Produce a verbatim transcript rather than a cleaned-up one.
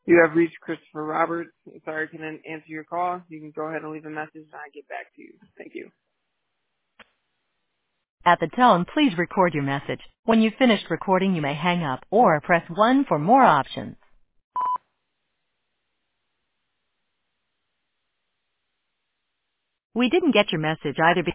You have reached Christopher Roberts. Sorry I couldn't answer your call. You can go ahead and leave a message and I'll get back to you. Thank you. At the tone, please record your message. When you've finished recording, you may hang up or press one for more options. We didn't get your message either because